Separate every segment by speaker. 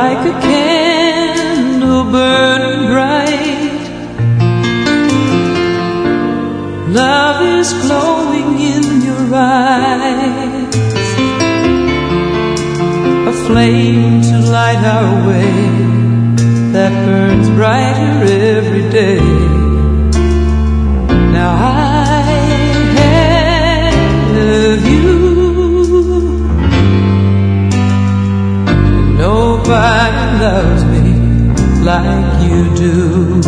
Speaker 1: like a candle burning bright. Love is glowing in your eyes, a flame to light our way that burns brighter every day. Now I have you, and nobody loves me like you do.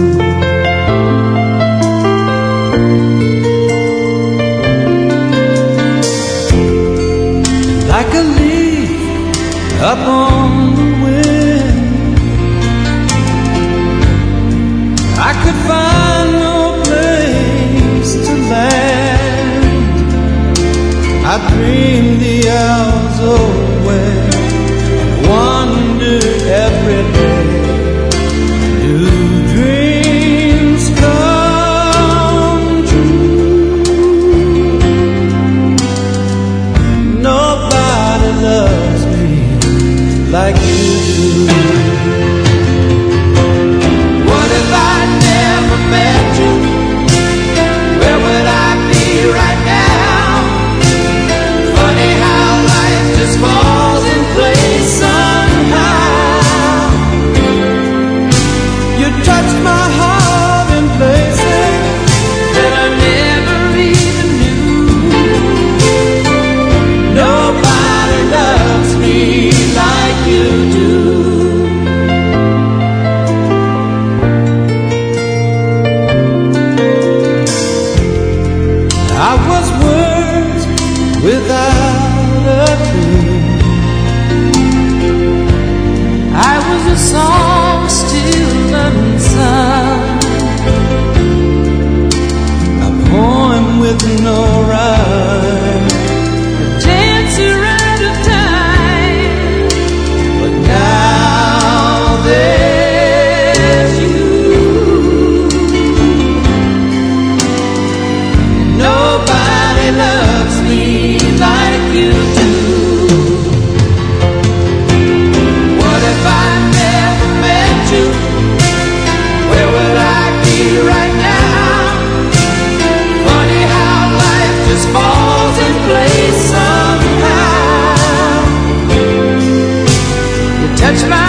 Speaker 1: Like a leaf up on the wind, I could find no place to land. I dreamed the hours away, wondered every day. Do dreams come true? Nobody loves me like you do. What if I never met you? Where would I be right now? Funny how life just falls in place somehow. You touched my heart in places that I never even knew. Nobody loves me like you do. I was words without a tune. I was a song still unsung, a poem with no rhyme, a dancer out of time. But now there's you. Nobody loves me like you do. What if I never met you? Where would I be right now? Funny how life just falls in place somehow. You touch my